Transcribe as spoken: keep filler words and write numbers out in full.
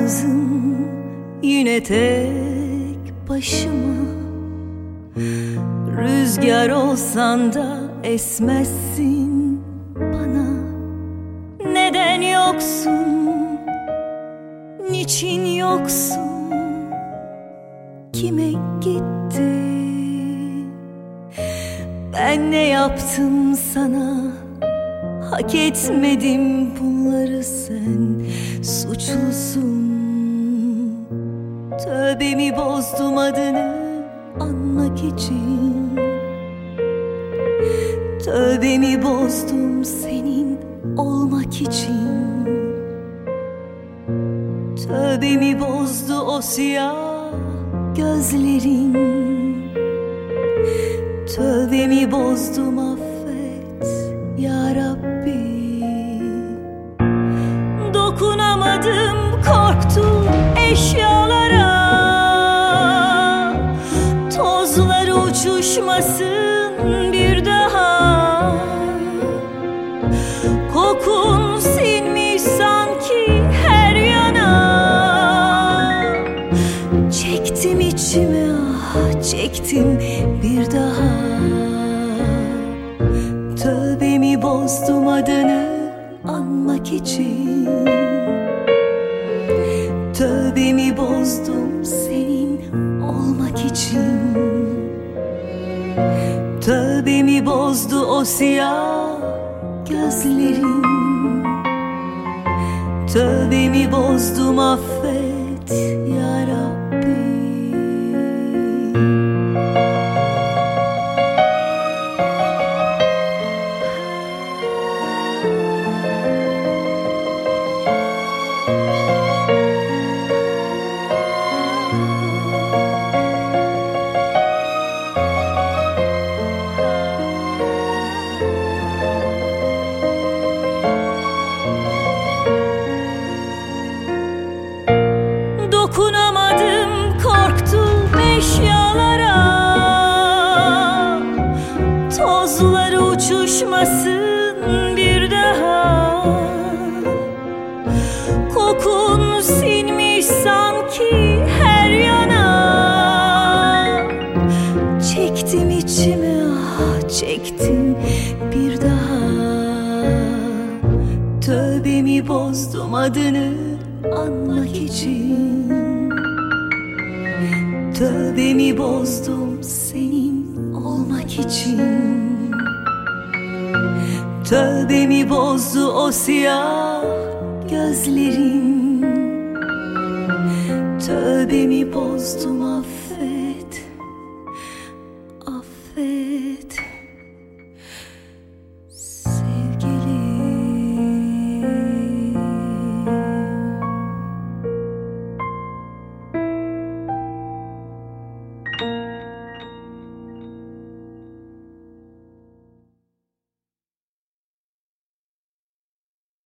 yalnızım yine tek başıma. Rüzgar olsan da esmezsin bana. Neden yoksun, niçin yoksun, kime gitti? Ben ne yaptım sana? Hak etmedim bunları, sen suçlusun. Tövbemi bozdum adını anmak için. Tövbemi bozdum senin olmak için. Tövbemi bozdu o siyah gözlerin. Tövbemi bozdum, affet ya Rabbi. Dokunamadım, korktum eşyalara. Tozlar uçuşmasın bir daha. Kokun sinmiş sanki her yana. Çektim içime, ah çektim bir daha. Tövbemi bozdum adını anmak için. Tövbemi bozdum senin olmak için. Tövbemi bozdu o siyah gözlerin. Tövbemi bozdum, affet ya Rabbi. Dokunamadım, korktum eşyalara. Tozlar uçuşmasın bir daha. Kokun sinmiş sanki her yana. Çektim içime, ah çektim bir daha. Tövbemi bozdum adını anmak için. Tövbemi bozdum senin olmak için. Tövbemi bozdu o siyah gözlerin. Tövbemi bozdum, affet, affet.